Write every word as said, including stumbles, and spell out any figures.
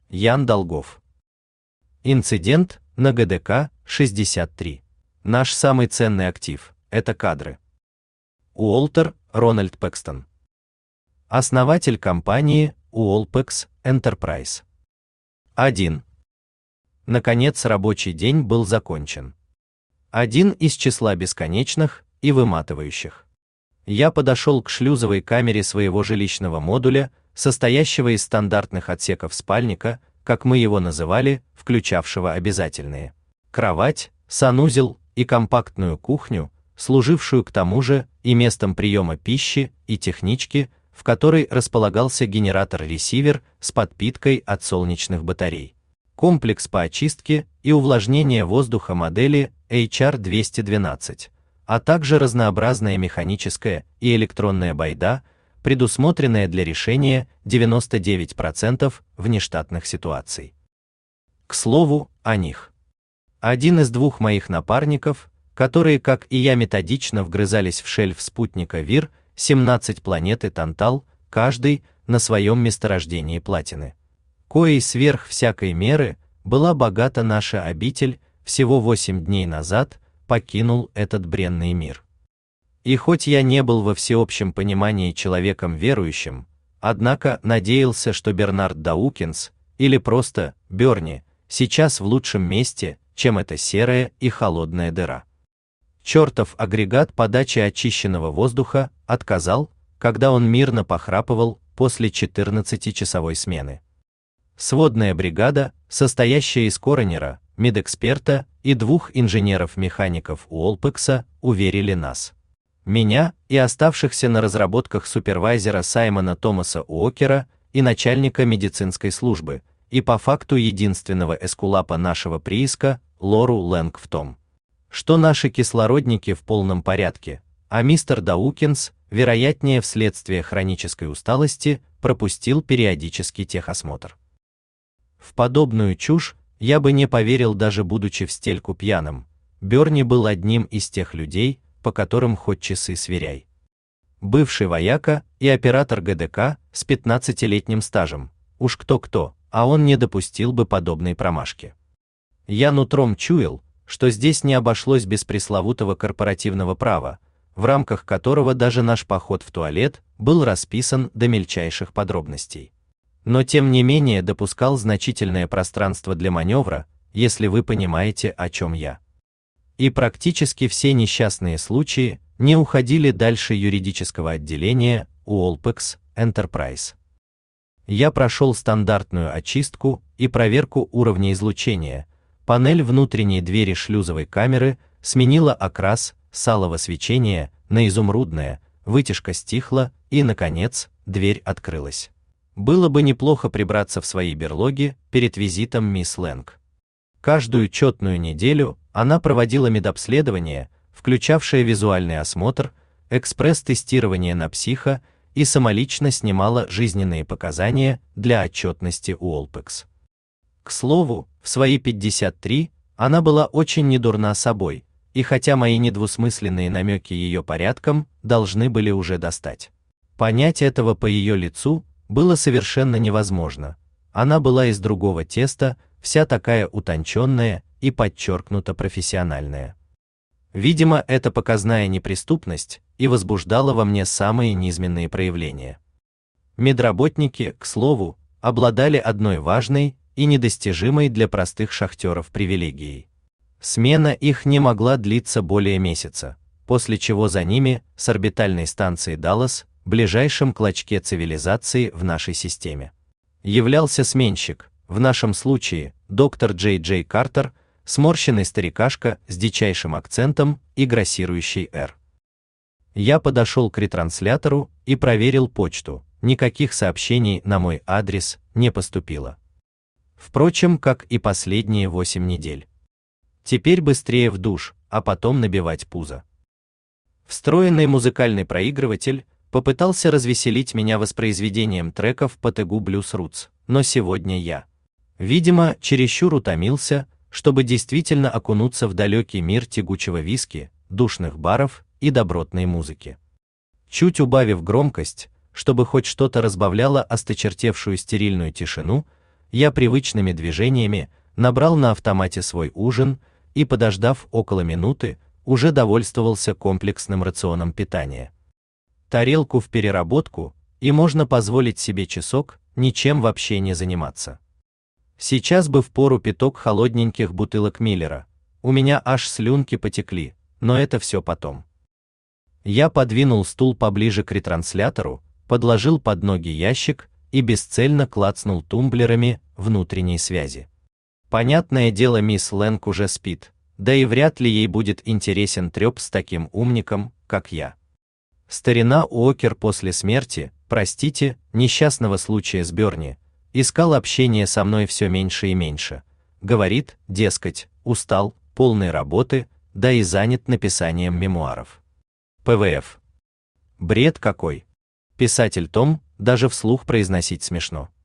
Ян Долгов. Инцидент на Гэ Дэ Ка шестьдесят три. Наш самый ценный актив – это кадры. Уолтер Рональд Пэкстон. Основатель компании Уолпекс Enterprise. один. Наконец рабочий день был закончен. Один из числа бесконечных и выматывающих. Я подошел к шлюзовой камере своего жилищного модуля, состоящего из стандартных отсеков спальника, как мы его называли, включавшего обязательные кровать, санузел и компактную кухню, служившую к тому же и местом приема пищи и технички, в которой располагался генератор-ресивер с подпиткой от солнечных батарей, комплекс по очистке и увлажнению воздуха модели эйч ар двести двенадцать, а также разнообразная механическая и электронная байда, предусмотренная для решения девяноста девяти процентов внештатных ситуаций. К слову, о них. Один из двух моих напарников, которые, как и я, методично вгрызались в шельф спутника Вир семнадцать планеты Тантал, каждый на своем месторождении платины, коей сверх всякой меры была богата наша обитель, всего восемь дней назад покинул этот бренный мир. И хоть я не был во всеобщем понимании человеком верующим, однако надеялся, что Бернард Даукинс, или просто Берни, сейчас в лучшем месте, чем эта серая и холодная дыра. Чертов агрегат подачи очищенного воздуха отказал, когда он мирно похрапывал после четырнадцатичасовой смены. Сводная бригада, состоящая из коронера, медэксперта и двух инженеров-механиков Уолпекса, уверили нас, меня и оставшихся на разработках супервайзера Саймона Томаса Уокера и начальника медицинской службы, и по факту единственного эскулапа нашего прииска, Лору Лэнг, в том, что наши кислородники в полном порядке, а мистер Даукинс, вероятнее вследствие хронической усталости, пропустил периодический техосмотр. В подобную чушь я бы не поверил, даже будучи в стельку пьяным. Берни был одним из тех людей, по которым хоть часы сверяй. Бывший вояка и оператор Гэ Дэ Ка с пятнадцатилетним стажем, уж кто-кто, а он не допустил бы подобной промашки. Я нутром чуял, что здесь не обошлось без пресловутого корпоративного права, в рамках которого даже наш поход в туалет был расписан до мельчайших подробностей. Но тем не менее допускал значительное пространство для маневра, если вы понимаете, о чем я. И практически все несчастные случаи не уходили дальше юридического отделения Уолпекс Enterprise. Я прошел стандартную очистку и проверку уровня излучения. Панель внутренней двери шлюзовой камеры сменила окрас с алого свечения на изумрудное, вытяжка стихла и, наконец, дверь открылась. Было бы неплохо прибраться в свои берлоги перед визитом мисс Лэнг. Каждую четную неделю она проводила медобследование, включавшее визуальный осмотр, экспресс-тестирование на психо, и самолично снимала жизненные показания для отчетности Уолпекс. К слову, в свои пятьдесят три она была очень недурна собой, и хотя мои недвусмысленные намеки ее порядком должны были уже достать, понять этого по ее лицу было совершенно невозможно. Она была из другого теста, вся такая утонченная и подчеркнуто профессиональная. Видимо, эта показная неприступность и возбуждала во мне самые низменные проявления. Медработники, к слову, обладали одной важной и недостижимой для простых шахтеров привилегией. Смена их не могла длиться более месяца, после чего за ними с орбитальной станции Даллас, ближайшем клочке цивилизации в нашей системе, являлся сменщик, в нашем случае доктор Джей Джей Картер, сморщенный старикашка с дичайшим акцентом и грассирующий «Р». Я подошел к ретранслятору и проверил почту, никаких сообщений на мой адрес не поступило. Впрочем, как и последние восемь недель. Теперь быстрее в душ, а потом набивать пузо. Встроенный музыкальный проигрыватель попытался развеселить меня воспроизведением треков по тегу Blues Roots, но сегодня я, видимо, чересчур утомился, чтобы действительно окунуться в далекий мир тягучего виски, душных баров и добротной музыки. Чуть убавив громкость, чтобы хоть что-то разбавляло осточертевшую стерильную тишину, я привычными движениями набрал на автомате свой ужин и, подождав около минуты, уже довольствовался комплексным рационом питания. Тарелку в переработку, и можно позволить себе часок ничем вообще не заниматься. Сейчас бы впору пяток холодненьких бутылок Миллера, у меня аж слюнки потекли, но это все потом. Я подвинул стул поближе к ретранслятору, подложил под ноги ящик и бесцельно клацнул тумблерами внутренней связи. Понятное дело, мисс Лэнг уже спит, да и вряд ли ей будет интересен трёп с таким умником, как я. Старина Уокер после смерти, простите, несчастного случая с Берни, искал общение со мной все меньше и меньше. Говорит, дескать, устал, полной работы, да и занят написанием мемуаров. ПВФ. Бред какой. Писатель Том, даже вслух произносить смешно.